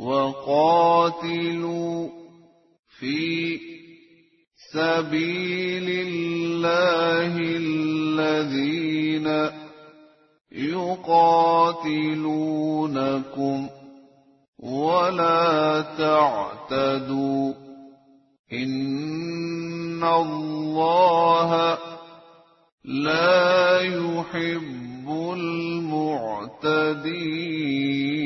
وقاتلوا في سبيل الله الذين يقاتلونكم ولا تعتدوا إن الله لا يحب المعتدين.